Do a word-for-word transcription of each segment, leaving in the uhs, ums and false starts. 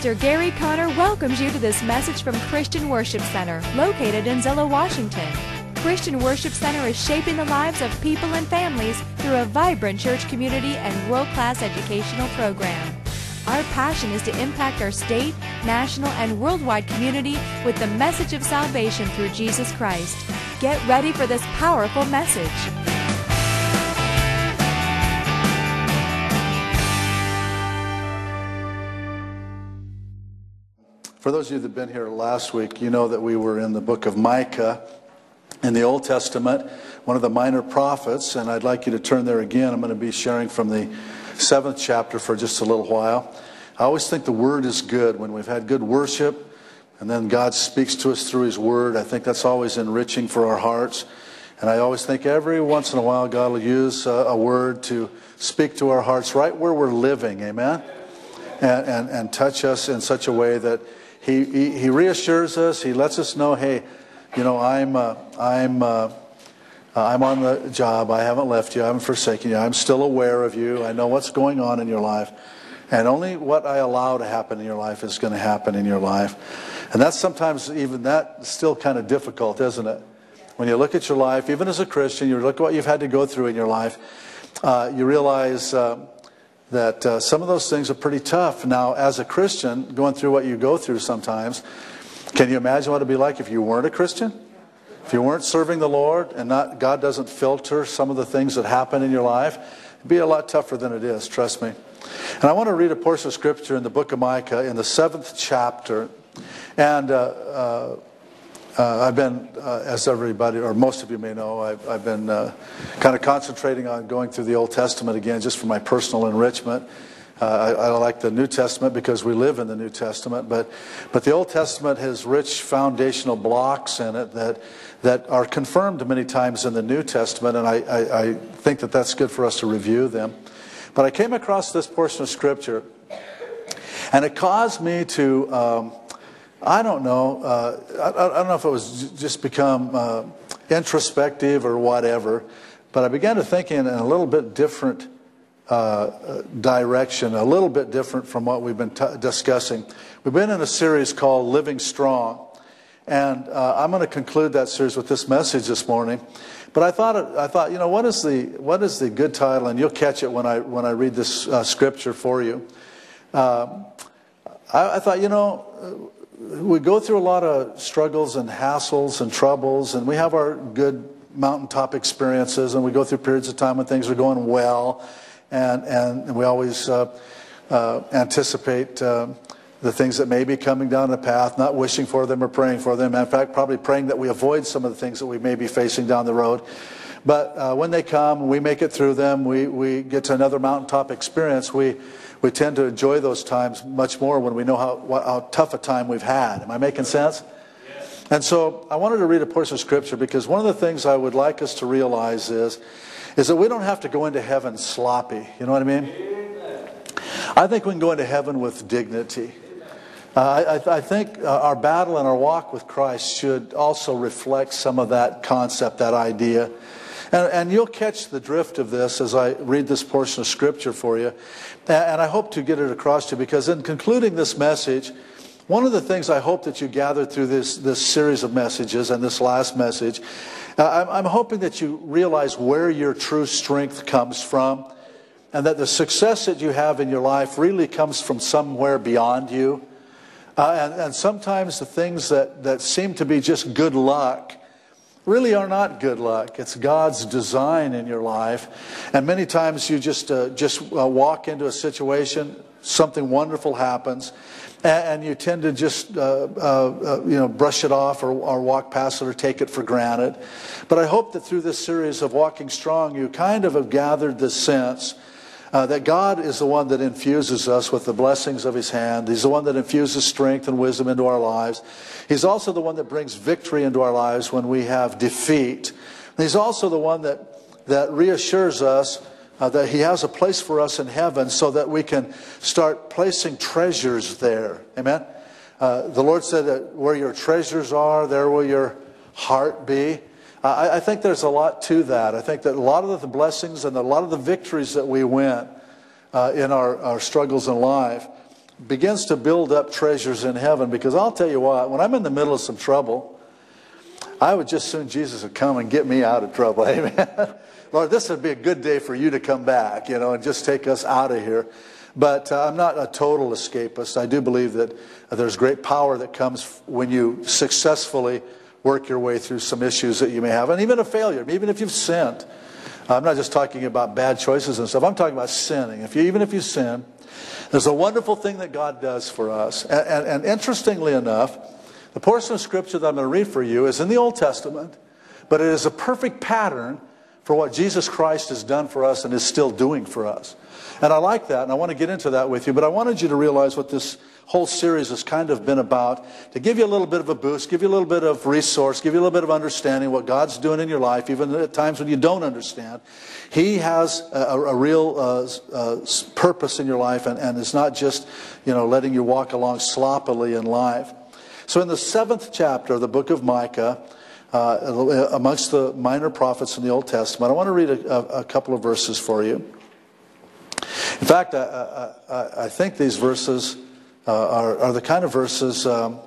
Pastor Gary Conner welcomes you to this message from Christian Worship Center, located in Zillow, Washington. Christian Worship Center is shaping the lives of people and families through a vibrant church community and world-class educational program. Our passion is to impact our state, national, and worldwide community with the message of salvation through Jesus Christ. Get ready for this powerful message. For those of you that have been here last week, you know that we were in the book of Micah in the Old Testament, one of the minor prophets, and I'd like you to turn there again. I'm going to be sharing from the seventh chapter for just a little while. I always think the Word is good when we've had good worship, and then God speaks to us through His Word. I think that's always enriching for our hearts. And I always think every once in a while God will use a, a word to speak to our hearts right where we're living, amen? And, and, and touch us in such a way that He, he, he reassures us. He lets us know, hey, you know, I'm uh, I'm uh, I'm on the job. I haven't left you. I haven't forsaken you. I'm still aware of you. I know what's going on in your life, and only what I allow to happen in your life is going to happen in your life. And that's sometimes even that still kind of difficult, isn't it? When you look at your life, even as a Christian, you look at what you've had to go through in your life. Uh, you realize. Uh, that uh, some of those things are pretty tough. Now, as a Christian, going through what you go through sometimes, can you imagine what it would be like if you weren't a Christian? If you weren't serving the Lord and not God doesn't filter some of the things that happen in your life, it'd be a lot tougher than it is, trust me. And I want to read a portion of Scripture in the book of Micah in the seventh chapter. And uh, uh, Uh, I've been, uh, as everybody, or most of you may know, I've, I've been uh, kind of concentrating on going through the Old Testament again just for my personal enrichment. Uh, I, I like the New Testament because we live in the New Testament, but but the Old Testament has rich foundational blocks in it that that are confirmed many times in the New Testament, and I, I, I think that that's good for us to review them. But I came across this portion of Scripture, and it caused me to... Um, I don't know. Uh, I, I don't know if it was just become uh, introspective or whatever, but I began to think in a little bit different uh, direction, a little bit different from what we've been t- discussing. We've been in a series called Living Strong, and uh, I'm going to conclude that series with this message this morning. But I thought, I thought, you know, what is the what is the good title? And you'll catch it when I when I read this uh, scripture for you. Uh, I, I thought, you know. We go through a lot of struggles and hassles and troubles, and we have our good mountaintop experiences, and we go through periods of time when things are going well, and, and we always uh, uh, anticipate uh, the things that may be coming down the path, not wishing for them or praying for them. In fact, probably praying that we avoid some of the things that we may be facing down the road. But uh, when they come, we make it through them, we, we get to another mountaintop experience, we We tend to enjoy those times much more when we know how, how tough a time we've had. Am I making sense? Yes. And so I wanted to read a portion of Scripture because one of the things I would like us to realize is, is that we don't have to go into heaven sloppy. You know what I mean? Amen. I think we can go into heaven with dignity. Uh, I, I think uh, our battle and our walk with Christ should also reflect some of that concept, that idea. And, and you'll catch the drift of this as I read this portion of Scripture for you. And I hope to get it across to you because in concluding this message, one of the things I hope that you gather through this, this series of messages and this last message, uh, I'm, I'm hoping that you realize where your true strength comes from and that the success that you have in your life really comes from somewhere beyond you. Uh, and, and sometimes the things that, that seem to be just good luck really are not good luck. It's God's design in your life. And many times you just uh, just uh, walk into a situation, something wonderful happens, and, and you tend to just uh, uh, uh, you know brush it off or, or walk past it or take it for granted. But I hope that through this series of Walking Strong, you kind of have gathered the sense Uh, that God is the one that infuses us with the blessings of His hand. He's the one that infuses strength and wisdom into our lives. He's also the one that brings victory into our lives when we have defeat. And He's also the one that, that reassures us uh, that He has a place for us in heaven so that we can start placing treasures there. Amen? Uh, the Lord said that where your treasures are, there will your heart be. I, I think there's a lot to that. I think that a lot of the blessings and a lot of the victories that we win uh, in our, our struggles in life begins to build up treasures in heaven, because I'll tell you what, when I'm in the middle of some trouble, I would just soon Jesus would come and get me out of trouble. Amen. Lord, this would be a good day for you to come back, you know, and just take us out of here. But uh, I'm not a total escapist. I do believe that uh, there's great power that comes when you successfully work your way through some issues that you may have, and even a failure, even if you've sinned. I'm not just talking about bad choices and stuff. I'm talking about sinning. If you, even if you sin, there's a wonderful thing that God does for us. And, and, and interestingly enough, the portion of Scripture that I'm going to read for you is in the Old Testament, but it is a perfect pattern for what Jesus Christ has done for us and is still doing for us. And I like that, and I want to get into that with you, but I wanted you to realize what this whole series has kind of been about, to give you a little bit of a boost, give you a little bit of resource, give you a little bit of understanding what God's doing in your life, even at times when you don't understand. He has a, a real uh, uh, purpose in your life, and, and it's not just, you know, letting you walk along sloppily in life. So in the seventh chapter of the book of Micah, uh, amongst the minor prophets in the Old Testament, I want to read a, a, a couple of verses for you. In fact, I, I, I think these verses uh, are, are the kind of verses um,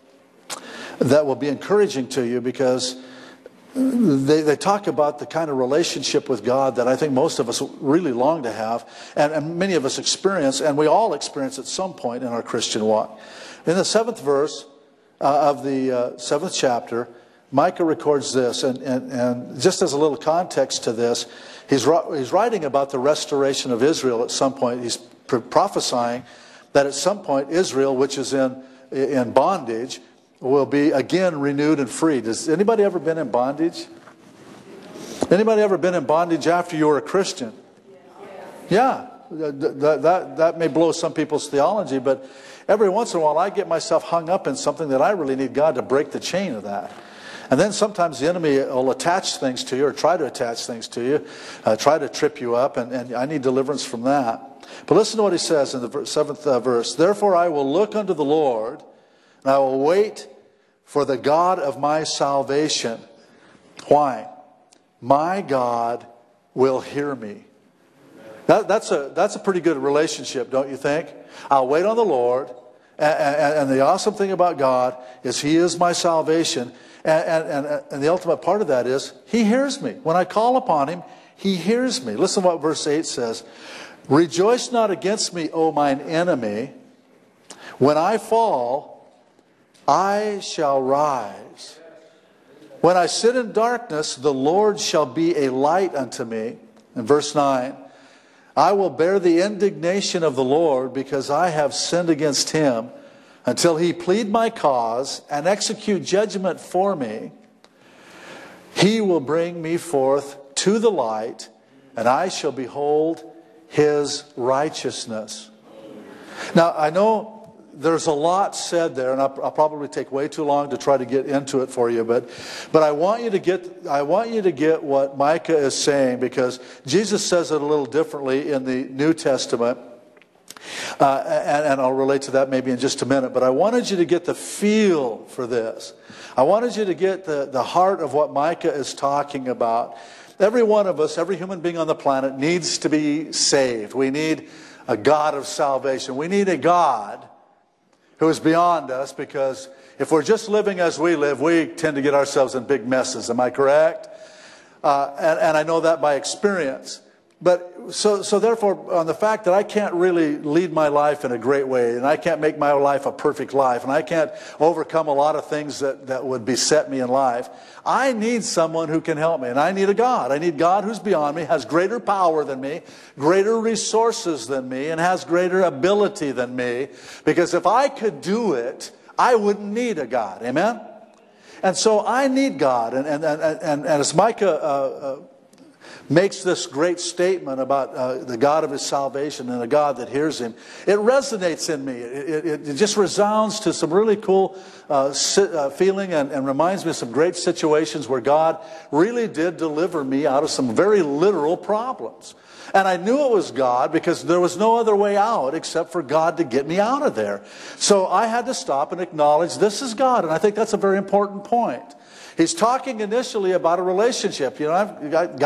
that will be encouraging to you, because they, they talk about the kind of relationship with God that I think most of us really long to have, and, and many of us experience, and we all experience at some point in our Christian walk. In the seventh verse uh, of the uh, seventh chapter, Micah records this, and, and, and just as a little context to this, he's, he's writing about the restoration of Israel at some point. He's prophesying that at some point Israel, which is in, in bondage, will be again renewed and freed. Has anybody ever been in bondage? Anybody ever been in bondage after you were a Christian? Yeah, that, that, that may blow some people's theology, but every once in a while I get myself hung up in something that I really need God to break the chain of that. And then sometimes the enemy will attach things to you, or try to attach things to you, uh, try to trip you up, and, and I need deliverance from that. But listen to what he says in the seventh uh, verse. Therefore I will look unto the Lord, and I will wait for the God of my salvation. Why? My God will hear me. That, that's a that's a pretty good relationship, don't you think? I'll wait on the Lord, and, and, and the awesome thing about God is He is my salvation. And, and, and the ultimate part of that is He hears me. When I call upon Him, He hears me. Listen to what verse eight says. Rejoice not against me, O mine enemy. When I fall, I shall rise. When I sit in darkness, the Lord shall be a light unto me. In verse nine, I will bear the indignation of the Lord, because I have sinned against Him, until He plead my cause and execute judgment for me. He will bring me forth to the light, and I shall behold His righteousness. Now, I know there's a lot said there, and I'll, I'll probably take way too long to try to get into it for you, but but I want you to get I want you to get what Micah is saying, because Jesus says it a little differently in the New Testament. Uh, and, and I'll relate to that maybe in just a minute. But I wanted you to get the feel for this. I wanted you to get the, the heart of what Micah is talking about. Every one of us, every human being on the planet needs to be saved. We need a God of salvation. We need a God who is beyond us, because if we're just living as we live, we tend to get ourselves in big messes. Am I correct? Uh, and, and I know that by experience. But so, so therefore, on the fact that I can't really lead my life in a great way, and I can't make my life a perfect life, and I can't overcome a lot of things that, that would beset me in life, I need someone who can help me. And I need a God. I need God who's beyond me, has greater power than me, greater resources than me, and has greater ability than me. Because if I could do it, I wouldn't need a God. Amen? And so I need God. And, and, and, and, and as Micah uh, uh, makes this great statement about uh, the God of his salvation and a God that hears him, it resonates in me. It, it, it just resounds to some really cool uh, si- uh, feeling, and, and reminds me of some great situations where God really did deliver me out of some very literal problems. And I knew it was God, because there was no other way out except for God to get me out of there. So I had to stop and acknowledge this is God. And I think that's a very important point. He's talking initially about a relationship. You know, I've got God of my salvation.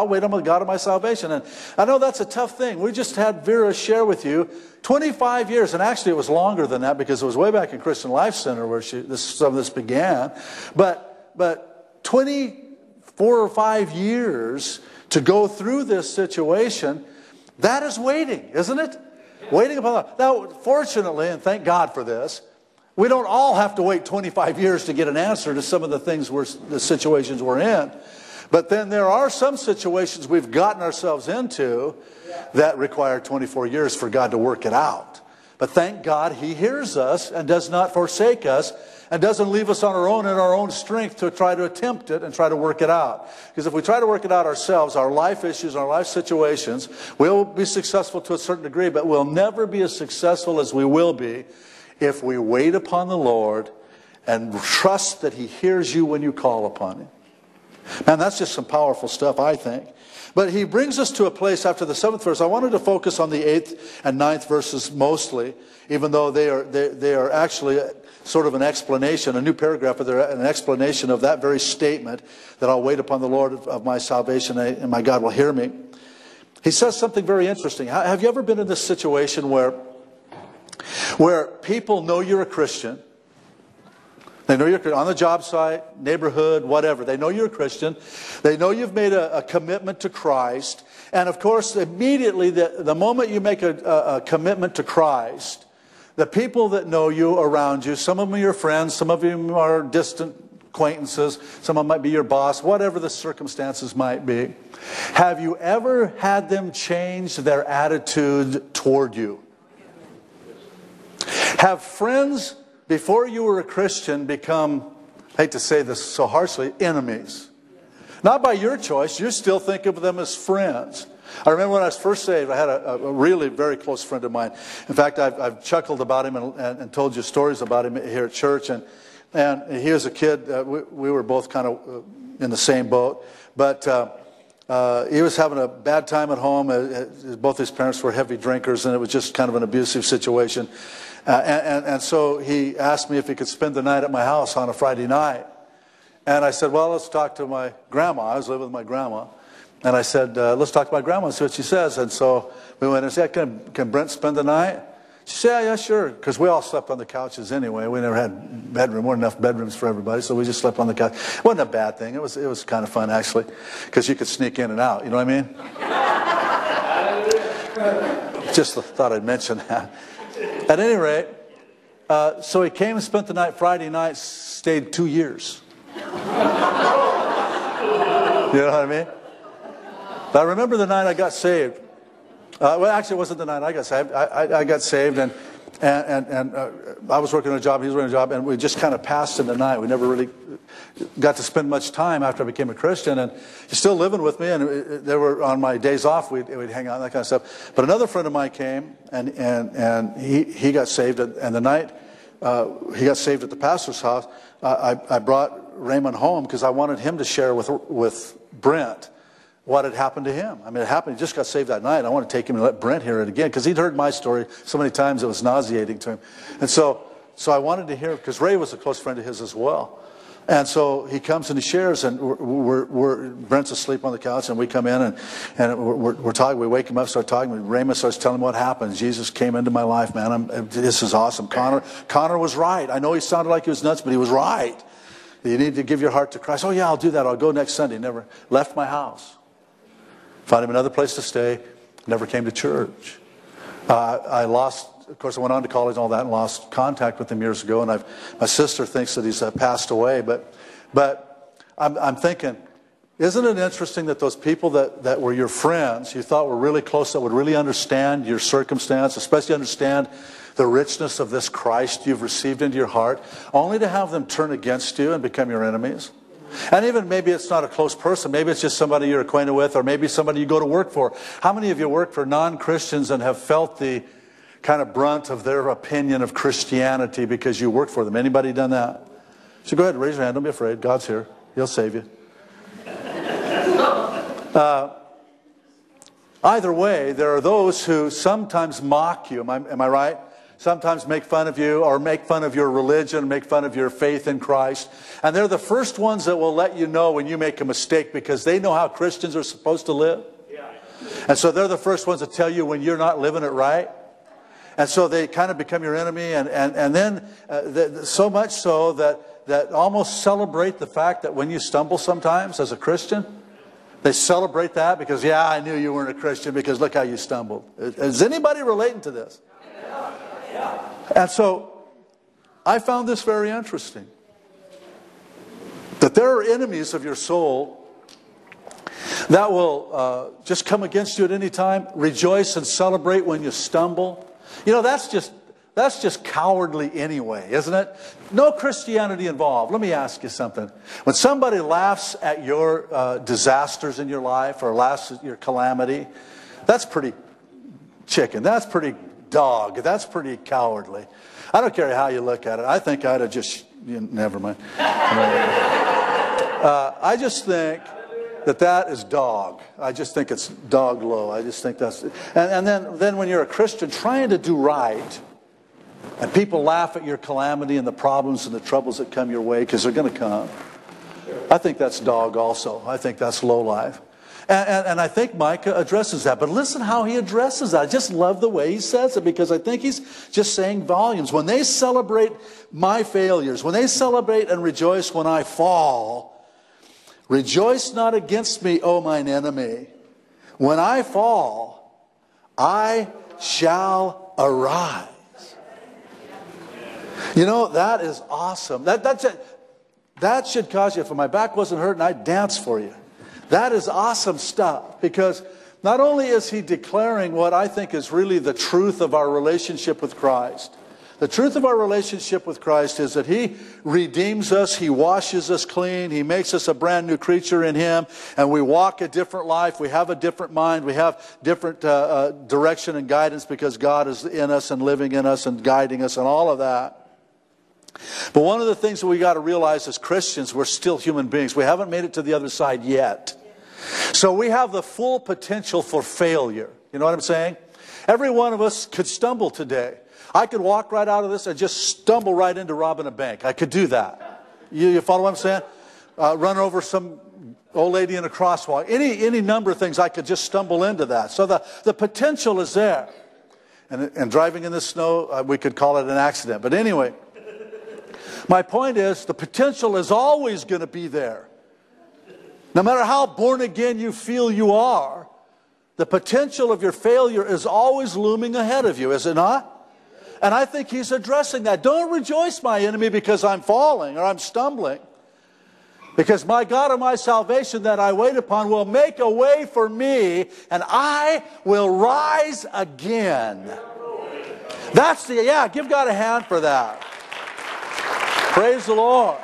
I'll wait on the God of my salvation. And I know that's a tough thing. We just had Vera share with you twenty-five years, and actually it was longer than that because it was way back in Christian Life Center where she, this, some of this began. But, but twenty-four or five years to go through this situation, that is waiting, isn't it? Waiting upon God. Now, fortunately, and thank God for this, we don't all have to wait twenty-five years to get an answer to some of the things we're, the situations we're in. But then there are some situations we've gotten ourselves into that require twenty-four years for God to work it out. But thank God He hears us and does not forsake us and doesn't leave us on our own in our own strength to try to attempt it and try to work it out. Because if we try to work it out ourselves, our life issues, our life situations, we'll be successful to a certain degree, but we'll never be as successful as we will be if we wait upon the Lord and trust that He hears you when you call upon Him. Man, that's just some powerful stuff, I think. But he brings us to a place after the seventh verse. I wanted to focus on the eighth and ninth verses mostly, even though they are they, they are actually sort of an explanation, a new paragraph, but they're an explanation of that very statement that I'll wait upon the Lord of my salvation and my God will hear me. He says something very interesting. Have you ever been in this situation where, where people know you're a Christian? They know you're on the job site, neighborhood, whatever. They know you're a Christian. They know you've made a, a commitment to Christ. And of course, immediately, the, the moment you make a, a, a commitment to Christ, the people that know you around you, some of them are your friends, some of them are distant acquaintances, some of them might be your boss, whatever the circumstances might be. Have you ever had them change their attitude toward you? Have friends before you were a Christian become, I hate to say this so harshly, enemies? Not by your choice. You still think of them as friends. I remember when I was first saved, I had a, a really very close friend of mine. In fact, I've, I've chuckled about him and, and, and told you stories about him here at church. And, and he was a kid. Uh, we, we were both kind of uh, in the same boat. But uh, uh, he was having a bad time at home. Uh, both his parents were heavy drinkers, and it was just kind of an abusive situation. Uh, and, and, and so he asked me if he could spend the night at my house on a Friday night. And I said, well, let's talk to my grandma. I was living with my grandma. And I said, uh, let's talk to my grandma and see what she says. And so we went and said, can, can Brent spend the night? She said, yeah, yeah, sure. Because we all slept on the couches anyway. We never had bedroom. Weren't enough bedrooms for everybody. So we just slept on the couch. It wasn't a bad thing. It was, it was kind of fun, actually. Because you could sneak in and out. You know what I mean? Just thought I'd mention that. At any rate, uh, so he came and spent the night Friday night, stayed two years. You know what I mean? But I remember the night I got saved. Uh, well, actually, it wasn't the night I got saved. I, I, I got saved, and and and, and uh, I was working on a job, he was working on a job, and we just kind of passed in the night. We never really got to spend much time after I became a Christian, and he's still living with me, and they were on my days off, we'd, we'd hang out and that kind of stuff. But another friend of mine came, and and and he, he got saved, and the night uh, he got saved at the pastor's house, uh, I, I brought Raymond home because I wanted him to share with with Brent what had happened to him. I mean, it happened. He just got saved that night. I want to take him and let Brent hear it again because he'd heard my story so many times it was nauseating to him. And so, so I wanted to hear it because Ray was a close friend of his as well. And so he comes and he shares, and we're, we're, we're Brent's asleep on the couch, and we come in and and we're, we're talking. We wake him up, start talking. Raymond starts telling him what happened. Jesus came into my life, man. I'm, this is awesome. Connor, Connor was right. I know he sounded like he was nuts, but he was right. You need to give your heart to Christ. Oh yeah, I'll do that. I'll go next Sunday. Never left my house. Found him another place to stay. Never came to church. Uh, I lost, of course, I went on to college and all that and lost contact with him years ago. And I've, my sister thinks that he's uh, passed away. But, but I'm, I'm thinking, isn't it interesting that those people that, that were your friends, you thought were really close, that would really understand your circumstance, especially understand the richness of this Christ you've received into your heart, only to have them turn against you and become your enemies? And even maybe it's not a close person. Maybe it's just somebody you're acquainted with, or maybe somebody you go to work for. How many of you work for non-Christians and have felt the kind of brunt of their opinion of Christianity because you work for them? Anybody done that? So go ahead, raise your hand. Don't be afraid. God's here. He'll save you. Uh, either way, there are those who sometimes mock you. Am I, am I right? sometimes make fun of you or make fun of your religion, make fun of your faith in Christ. And they're the first ones that will let you know when you make a mistake because they know how Christians are supposed to live. And so they're the first ones to tell you when you're not living it right. And so they kind of become your enemy. And, and, and then uh, the, so much so that, that almost celebrate the fact that when you stumble sometimes as a Christian, they celebrate that because, yeah, I knew you weren't a Christian because look how you stumbled. Is anybody relating to this? And so I found this very interesting. That there are enemies of your soul that will uh, just come against you at any time. Rejoice and celebrate when you stumble. You know, that's just, that's just cowardly anyway, isn't it? No Christianity involved. Let me ask you something. When somebody laughs at your uh, disasters in your life or laughs at your calamity, that's pretty chicken. That's pretty dog. That's pretty cowardly. I don't care how you look at it. I think I'd have just, you know, never mind. uh, I just think that that is dog. I just think it's dog low. I just think that's... And, and then, then when you're a Christian trying to do right, and people laugh at your calamity and the problems and the troubles that come your way, because they're going to come, I think that's dog also. I think that's low life. And, and, and I think Micah addresses that. But listen how he addresses that. I just love the way he says it, because I think he's just saying volumes. When they celebrate my failures, when they celebrate and rejoice when I fall, rejoice not against me, O mine enemy. When I fall, I shall arise. You know, that is awesome. That, that's it. That should cause you, if my back wasn't hurting, I'd dance for you. That is awesome stuff, because not only is he declaring what I think is really the truth of our relationship with Christ. The truth of our relationship with Christ is that he redeems us, he washes us clean, he makes us a brand new creature in him, and we walk a different life, we have a different mind, we have different uh, uh, direction and guidance because God is in us and living in us and guiding us and all of that. But one of the things that we got to realize as Christians, we're still human beings. We haven't made it to the other side yet. So we have the full potential for failure. You know what I'm saying? Every one of us could stumble today. I could walk right out of this and just stumble right into robbing a bank. I could do that. You, you follow what I'm saying? Uh, run over some old lady in a crosswalk. Any, any number of things, I could just stumble into that. So the, the potential is there. And, and driving in the snow, uh, we could call it an accident. But anyway, my point is, the potential is always going to be there. No matter how born again you feel you are, the potential of your failure is always looming ahead of you, is it not? And I think he's addressing that. Don't rejoice, my enemy, because I'm falling or I'm stumbling. Because my God and my salvation that I wait upon will make a way for me, and I will rise again. That's the, yeah, give God a hand for that. Praise the Lord.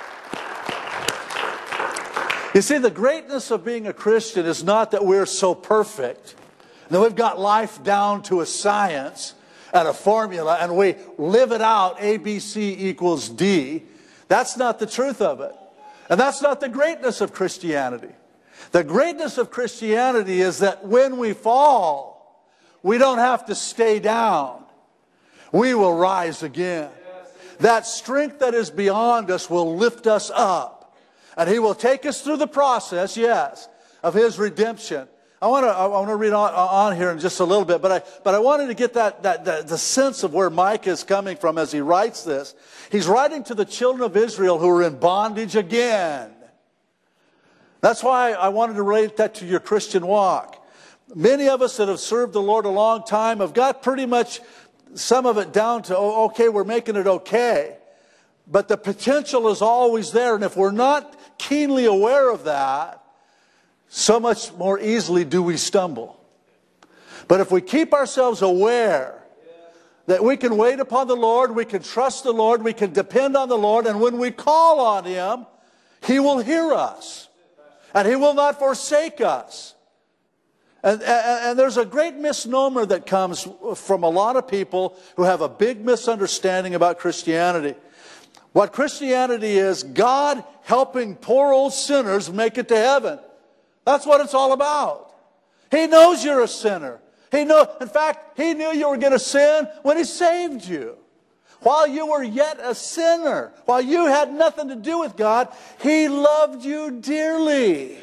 You see, the greatness of being a Christian is not that we're so perfect, that we've got life down to a science and a formula, and we live it out, A, B, C equals D. That's not the truth of it. And that's not the greatness of Christianity. The greatness of Christianity is that when we fall, we don't have to stay down. We will rise again. That strength that is beyond us will lift us up. And he will take us through the process, yes, of his redemption. I want to I want to read on, on here in just a little bit, but I but I wanted to get that, that, that the sense of where Micah is coming from as he writes this. He's writing to the children of Israel who are in bondage again. That's why I wanted to relate that to your Christian walk. Many of us that have served the Lord a long time have got pretty much some of it down to, oh, okay, we're making it okay. But the potential is always there. And if we're not keenly aware of that, so much more easily do we stumble. But if we keep ourselves aware that we can wait upon the Lord, we can trust the Lord, we can depend on the Lord, and when we call on him, he will hear us. And he will not forsake us. And, and, and there's a great misnomer that comes from a lot of people who have a big misunderstanding about Christianity. What Christianity is, God helping poor old sinners make it to heaven. That's what it's all about. He knows you're a sinner. He knew, in fact, He knew you were going to sin when He saved you. While you were yet a sinner, while you had nothing to do with God, He loved you dearly.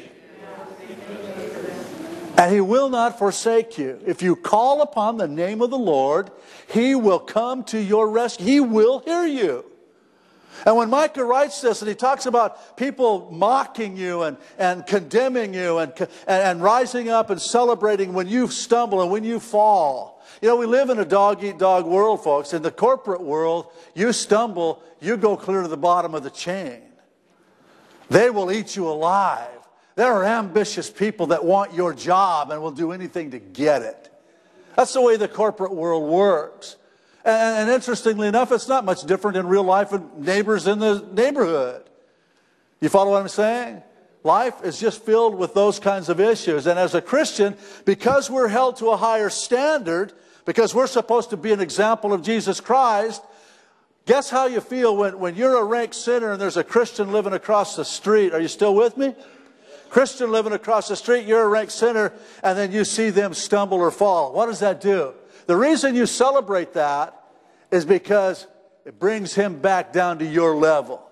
And He will not forsake you. If you call upon the name of the Lord, He will come to your rescue. He will hear you. And when Micah writes this, and he talks about people mocking you and, and condemning you and, and, and rising up and celebrating when you stumble and when you fall. You know, we live in a dog-eat-dog world, folks. In the corporate world, you stumble, you go clear to the bottom of the chain. They will eat you alive. There are ambitious people that want your job and will do anything to get it. That's the way the corporate world works. And, and interestingly enough, it's not much different in real life with neighbors in the neighborhood. You follow what I'm saying? Life is just filled with those kinds of issues. And as a Christian, because we're held to a higher standard, because we're supposed to be an example of Jesus Christ, guess how you feel when, when you're a rank sinner and there's a Christian living across the street. Are you still with me? Christian living across the street, you're a rank sinner, and then you see them stumble or fall. What does that do? The reason you celebrate that is because it brings him back down to your level.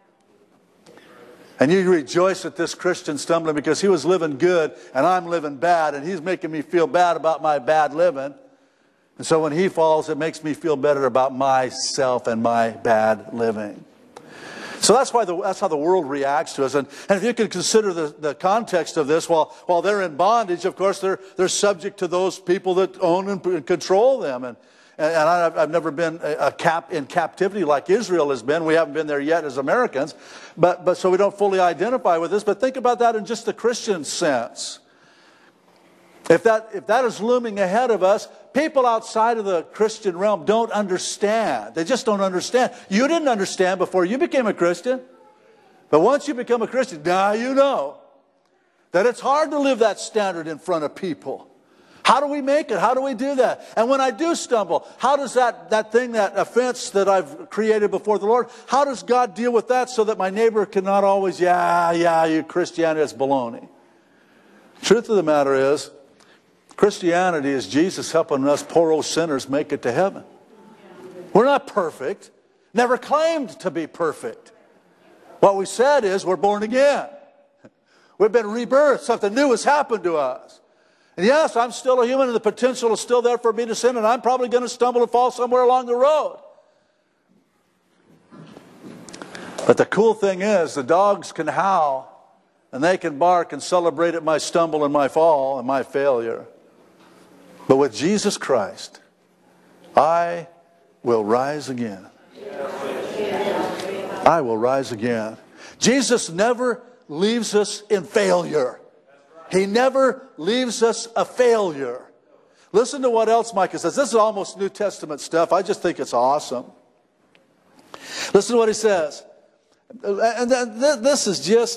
And you rejoice at this Christian stumbling because he was living good and I'm living bad, and he's making me feel bad about my bad living. And so when he falls, it makes me feel better about myself and my bad living. So that's why the, that's how the world reacts to us. And, and if you can consider the, the context of this, while, while they're in bondage, of course, they're, they're subject to those people that own and control them. And, and I've, I've never been a cap, in captivity like Israel has been. We haven't been there yet as Americans. But, but so we don't fully identify with this. But think about that in just the Christian sense. If that, if that is looming ahead of us, people outside of the Christian realm don't understand. They just don't understand. You didn't understand before you became a Christian. But once you become a Christian, now you know that it's hard to live that standard in front of people. How do we make it? How do we do that? And when I do stumble, how does that, that thing, that offense that I've created before the Lord, how does God deal with that so that my neighbor cannot always, yeah, yeah, you Christianity is baloney? Truth of the matter is, Christianity is Jesus helping us poor old sinners make it to heaven. We're not perfect. Never claimed to be perfect. What we said is we're born again. We've been rebirthed. Something new has happened to us. And yes, I'm still a human and the potential is still there for me to sin, and I'm probably going to stumble and fall somewhere along the road. But the cool thing is the dogs can howl and they can bark and celebrate at my stumble and my fall and my failure. But with Jesus Christ, I will rise again. I will rise again. Jesus never leaves us in failure. He never leaves us a failure. Listen to what else Micah says. This is almost New Testament stuff. I just think it's awesome. Listen to what he says. And this is just...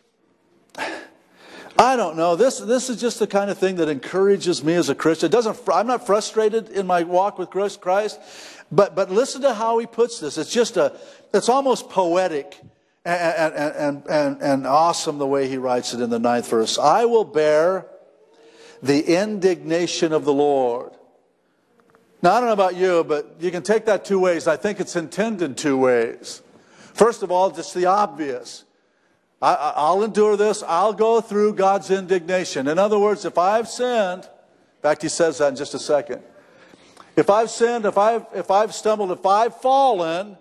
I don't know. This, this is just the kind of thing that encourages me as a Christian. It doesn't, I'm not frustrated in my walk with Christ, but, but listen to how he puts this. It's just a, it's almost poetic and, and, and, and, and awesome the way he writes it in the ninth verse. I will bear the indignation of the Lord. Now, I don't know about you, but you can take that two ways. I think it's intended two ways. First of all, just the obvious. I, I'll endure this. I'll go through God's indignation. In other words, if I've sinned, in fact, he says that in just a second. If I've sinned, if I've, if I've stumbled, if I've fallen,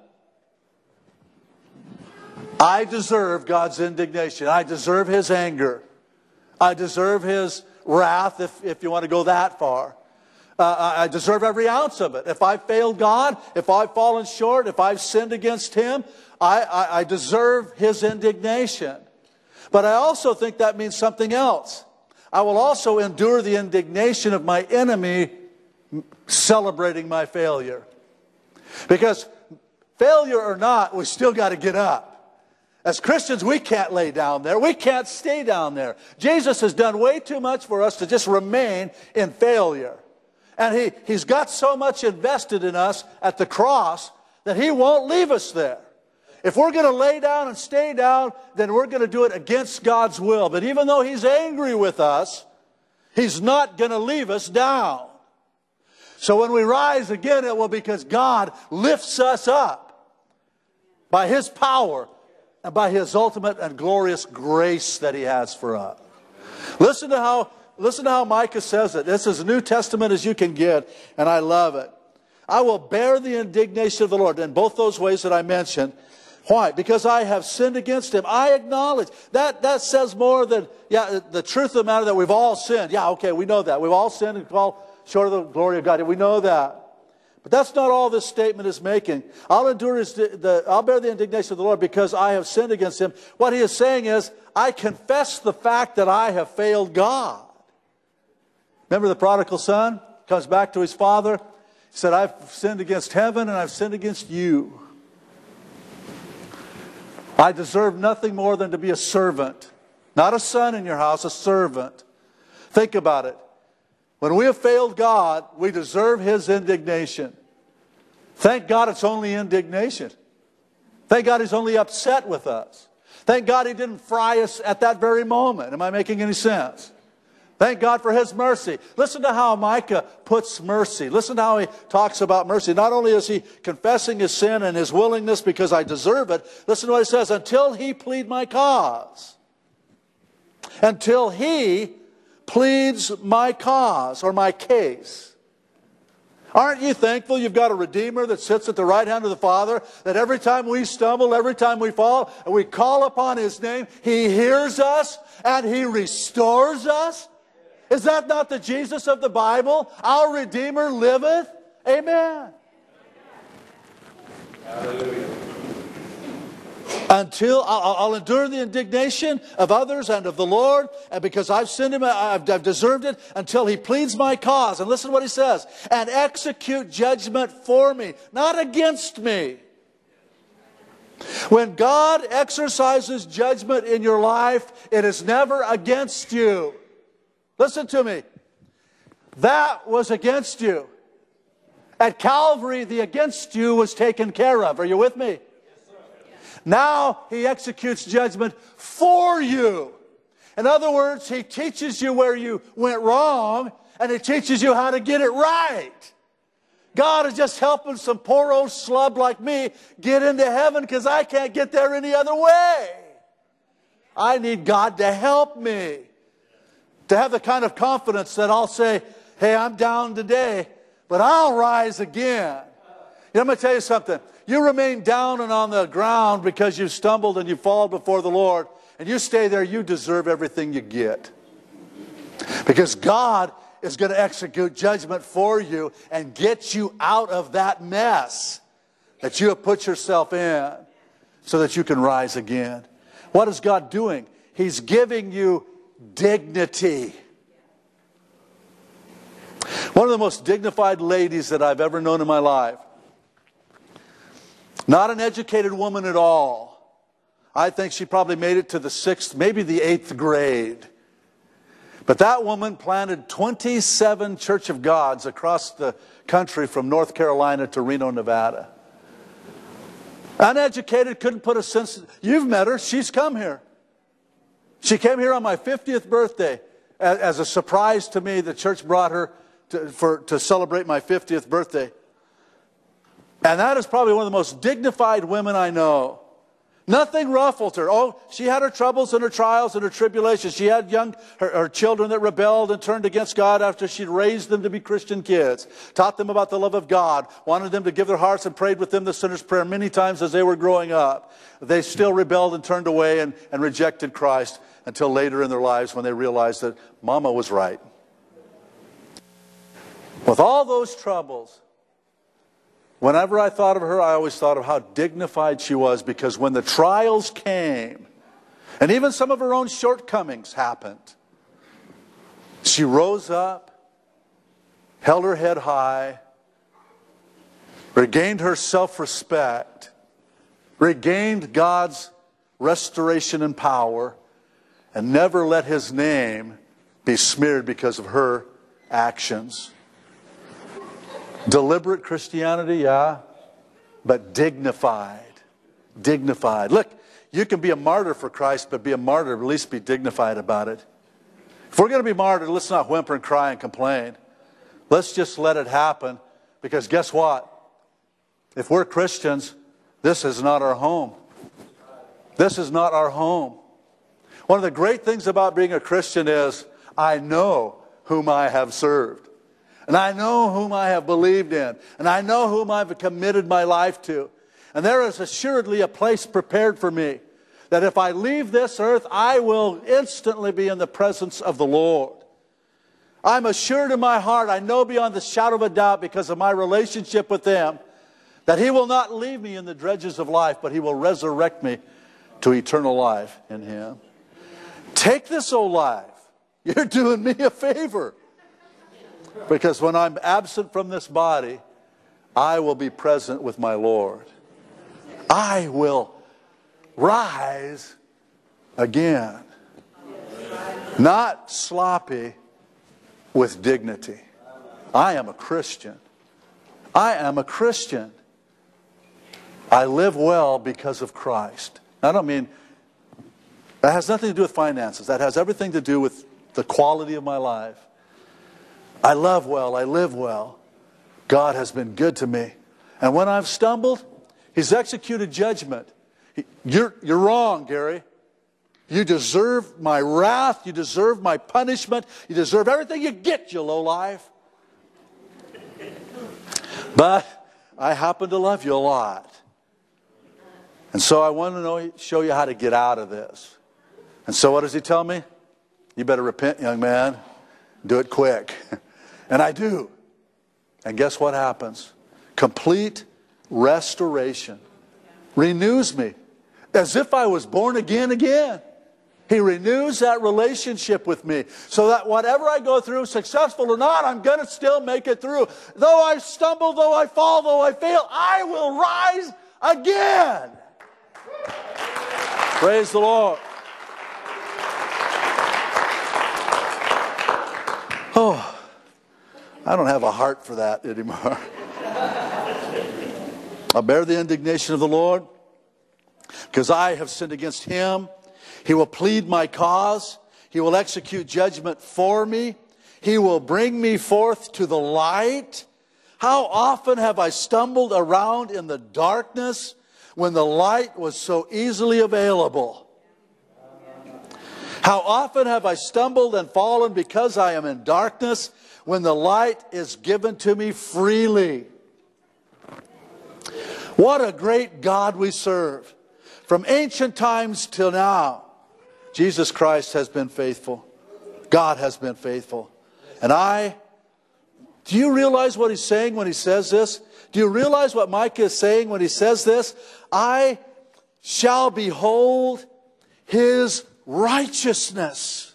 I deserve God's indignation. I deserve his anger. I deserve his wrath, if, if you want to go that far. Uh, I deserve every ounce of it. If I've failed God, if I've fallen short, if I've sinned against him, I, I, I deserve his indignation. But I also think that means something else. I will also endure the indignation of my enemy celebrating my failure. Because failure or not, we still got to get up. As Christians, we can't lay down there. We can't stay down there. Jesus has done way too much for us to just remain in failure. And he, he's got so much invested in us at the cross that he won't leave us there. If we're going to lay down and stay down, then we're going to do it against God's will. But even though he's angry with us, He's not going to leave us down. So when we rise again, it will be because God lifts us up by His power and by His ultimate and glorious grace that He has for us. Listen to how, listen to how Micah says it. This is as New Testament as you can get, and I love it. I will bear the indignation of the Lord in both those ways that I mentioned. Why? Because I have sinned against Him. I acknowledge. That, that says more than, yeah, the truth of the matter that we've all sinned. Yeah, okay, we know that. We've all sinned and fall short of the glory of God. We know that. But that's not all this statement is making. I'll endure his, the, I'll bear the indignation of the Lord because I have sinned against Him. What He is saying is, I confess the fact that I have failed God. Remember the prodigal son comes back to his father. He said, I've sinned against heaven and I've sinned against you. I deserve nothing more than to be a servant. Not a son in your house, a servant. Think about it. When we have failed God, we deserve His indignation. Thank God it's only indignation. Thank God He's only upset with us. Thank God He didn't fry us at that very moment. Am I making any sense? Thank God for His mercy. Listen to how Micah puts mercy. Listen to how he talks about mercy. Not only is he confessing his sin and his willingness because I deserve it. Listen to what he says. Until He plead my cause. Until He pleads my cause or my case. Aren't you thankful you've got a Redeemer that sits at the right hand of the Father, that every time we stumble, every time we fall, and we call upon His name, He hears us and He restores us? Is that not the Jesus of the Bible? Our Redeemer liveth. Amen. Hallelujah. Until I'll, I'll endure the indignation of others and of the Lord, and because I've sinned Him, I've, I've deserved it, until He pleads my cause. And listen to what He says. And execute judgment for me, not against me. When God exercises judgment in your life, it is never against you. Listen to me. That was against you. At Calvary, the against you was taken care of. Are you with me? Now He executes judgment for you. In other words, He teaches you where you went wrong, and He teaches you how to get it right. God is just helping some poor old slub like me get into heaven because I can't get there any other way. I need God to help me. To have the kind of confidence that I'll say, hey, I'm down today, but I'll rise again. You know, I'm going to tell you something. You remain down and on the ground because you've stumbled and you fall before the Lord, and you stay there, you deserve everything you get. Because God is going to execute judgment for you and get you out of that mess that you have put yourself in so that you can rise again. What is God doing? He's giving you dignity. One of the most dignified ladies that I've ever known in my life. Not an educated woman at all. I think she probably made it to the sixth, maybe the eighth grade. But that woman planted twenty-seven Church of Gods across the country from North Carolina to Reno, Nevada. Uneducated, couldn't put a sense. You've met her. She's come here. She came here on my fiftieth birthday. As a surprise to me, the church brought her to, for, to celebrate my fiftieth birthday. And that is probably one of the most dignified women I know. Nothing ruffled her. Oh, she had her troubles and her trials and her tribulations. She had young, her, her children that rebelled and turned against God after she'd raised them to be Christian kids. Taught them about the love of God. Wanted them to give their hearts and prayed with them the sinner's prayer many times as they were growing up. They still rebelled and turned away and, and rejected Christ until later in their lives when they realized that Mama was right. With all those troubles, whenever I thought of her, I always thought of how dignified she was, because when the trials came, and even some of her own shortcomings happened, she rose up, held her head high, regained her self-respect, regained God's restoration and power, and never let His name be smeared because of her actions. Deliberate Christianity, yeah, but dignified. Dignified. Look, you can be a martyr for Christ, but be a martyr, at least be dignified about it. If we're going to be martyred, let's not whimper and cry and complain. Let's just let it happen, because guess what? If we're Christians, this is not our home. This is not our home. One of the great things about being a Christian is I know whom I have served. And I know whom I have believed in. And I know whom I've committed my life to. And there is assuredly a place prepared for me, that if I leave this earth, I will instantly be in the presence of the Lord. I'm assured in my heart, I know beyond the shadow of a doubt, because of my relationship with Him, that He will not leave me in the dredges of life, but He will resurrect me to eternal life in Him. Take this, O life. You're doing me a favor. Because when I'm absent from this body, I will be present with my Lord. I will rise again. Not sloppy, with dignity. I am a Christian. I am a Christian. I live well because of Christ. I don't mean, that has nothing to do with finances. That has everything to do with the quality of my life. I love well. I live well. God has been good to me. And when I've stumbled, He's executed judgment. He, you're, you're wrong, Gary. You deserve my wrath. You deserve my punishment. You deserve everything you get, you lowlife. But I happen to love you a lot. And so I want to know, show you how to get out of this. And so what does He tell me? You better repent, young man. Do it quick. And I do. And guess what happens? Complete restoration. Renews me. As if I was born again again. He renews that relationship with me, so that whatever I go through, successful or not, I'm going to still make it through. Though I stumble, though I fall, though I fail, I will rise again. Praise the Lord. Oh, I don't have a heart for that anymore. I'll bear the indignation of the Lord, because I have sinned against Him. He will plead my cause. He will execute judgment for me. He will bring me forth to the light. How often have I stumbled around in the darkness when the light was so easily available? How often have I stumbled and fallen because I am in darkness when the light is given to me freely? What a great God we serve. From ancient times till now, Jesus Christ has been faithful. God has been faithful. And I, do you realize what He's saying when He says this? Do you realize what Micah is saying when he says this? I shall behold His righteousness.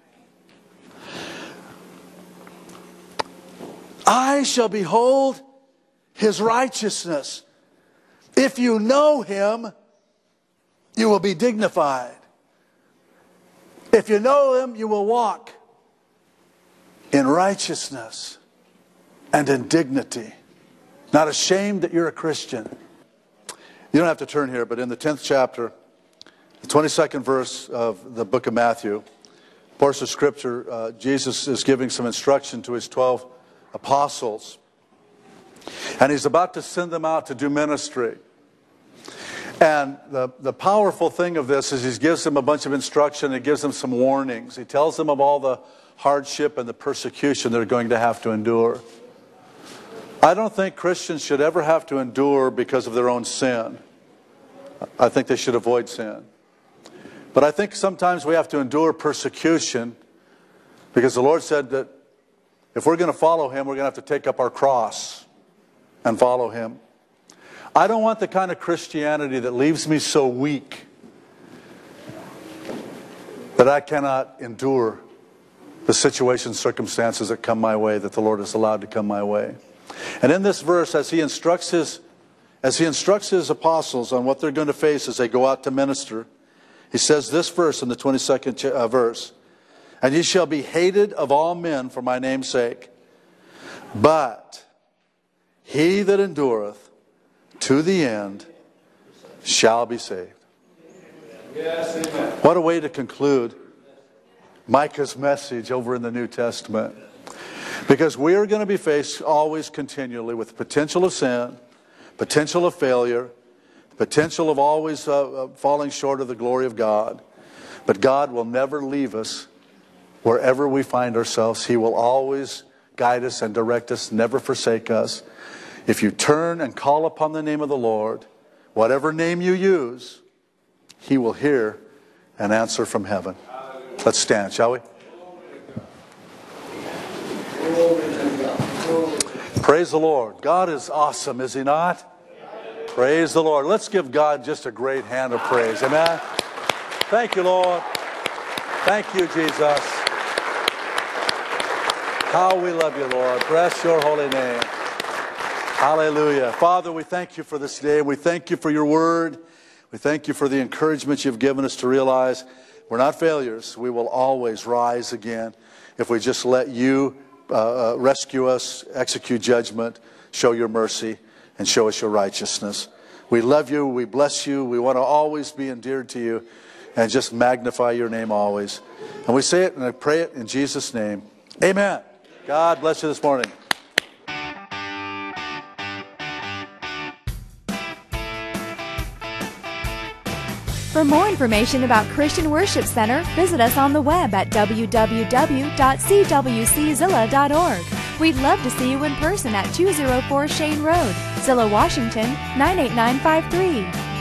I shall behold His righteousness. If you know Him, you will be dignified. If you know Him, you will walk in righteousness and in dignity. Not ashamed that you're a Christian. You don't have to turn here, but in the tenth chapter, the twenty-second verse of the book of Matthew, portion of Scripture, uh, Jesus is giving some instruction to His twelve apostles. And He's about to send them out to do ministry. And the, the powerful thing of this is He gives them a bunch of instruction. He gives them some warnings. He tells them of all the hardship and the persecution they're going to have to endure. I don't think Christians should ever have to endure because of their own sin. I think they should avoid sin. But I think sometimes we have to endure persecution because the Lord said that if we're going to follow Him, we're going to have to take up our cross and follow Him. I don't want the kind of Christianity that leaves me so weak that I cannot endure the situations, circumstances that come my way, that the Lord has allowed to come my way. And in this verse, as He instructs His, as He instructs His apostles on what they're going to face as they go out to minister, He says this verse in the twenty-second verse, "And ye shall be hated of all men for my name's sake, but he that endureth to the end shall be saved." Yes, amen. What a way to conclude Micah's message over in the New Testament. Because we are going to be faced always continually with the potential of sin, potential of failure, potential of always uh, uh, falling short of the glory of God. But God will never leave us wherever we find ourselves. He will always guide us and direct us, never forsake us. If you turn and call upon the name of the Lord, whatever name you use, He will hear and answer from heaven. Let's stand, shall we? Praise the Lord. God is awesome, is He not? Praise the Lord. Let's give God just a great hand of praise. Amen. Thank you, Lord. Thank you, Jesus. How we love you, Lord. Bless your holy name. Hallelujah. Father, we thank you for this day. We thank you for your word. We thank you for the encouragement you've given us to realize we're not failures. We will always rise again if we just let you uh, uh, rescue us, execute judgment, show your mercy, and show us your righteousness. We love you. We bless you. We want to always be endeared to you and just magnify your name always. And we say it and I pray it in Jesus' name. Amen. God bless you this morning. For more information about Christian Worship Center, visit us on the web at w w w dot c w c zilla dot org. We'd love to see you in person at two oh four Shane Road, Zillah, Washington, nine eight nine five three.